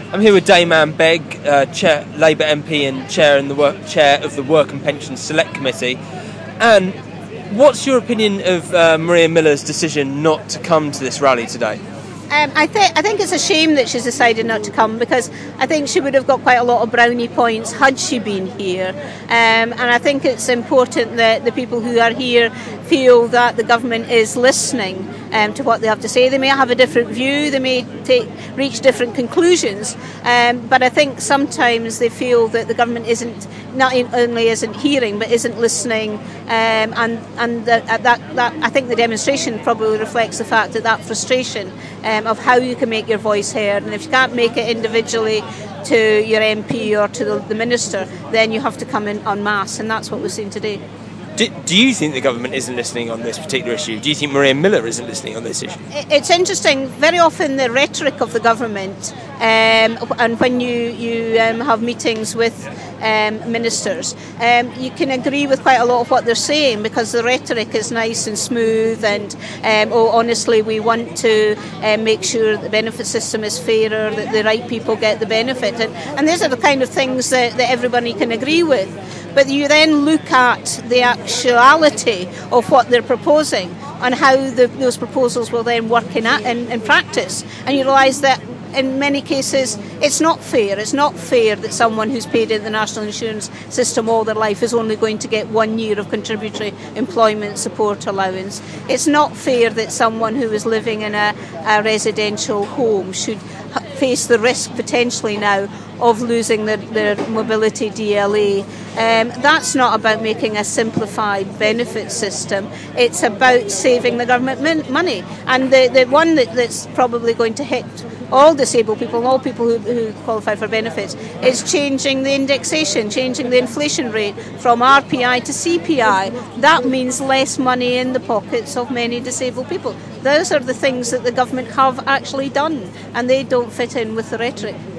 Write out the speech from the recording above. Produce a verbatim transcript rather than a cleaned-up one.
I'm here with Dame Begg, uh, chair, Labour M P and chair, in the work, chair of the Work and Pensions Select Committee. And what's your opinion of uh, Maria Miller's decision not to come to this rally today? Um, I, th- I think it's a shame that she's decided not to come, because I think she would have got quite a lot of brownie points had she been here. Um, and I think it's important that the people who are here feel that the government is listening um, to what they have to say. They may have a different view, they may take, reach different conclusions, um, but I think sometimes they feel that the government isn't, not only isn't hearing, but isn't listening, um, and, and that, that, that I think the demonstration probably reflects the fact that that frustration um, of how you can make your voice heard, and if you can't make it individually to your M P or to the, the minister, then you have to come in en masse, and that's what we're seeing today. Do, do you think the government isn't listening on this particular issue? Do you think Maria Miller isn't listening on this issue? It's interesting. Very often the rhetoric of the government, um, and when you, you um, have meetings with um, ministers, um, you can agree with quite a lot of what they're saying, because the rhetoric is nice and smooth, and um, oh, honestly, we want to um, make sure the benefit system is fairer, that the right people get the benefit. And, and these are the kind of things that, that everybody can agree with. But you then look at the actuality of what they're proposing and how the, those proposals will then work in, in, in practice, and you realise that in many cases it's not fair. It's not fair that someone who's paid in the national insurance system all their life is only going to get one year of contributory employment support allowance. It's not fair that someone who is living in a, a residential home should face the risk potentially now of losing their, their mobility D L A. Um, that's not about making a simplified benefit system. It's about saving the government min- money. And the, the one that, that's probably going to hit all disabled people, all people who, who qualify for benefits, is changing the indexation, changing the inflation rate from R P I to C P I. That means less money in the pockets of many disabled people. Those are the things that the government have actually done, and they don't fit in with the rhetoric.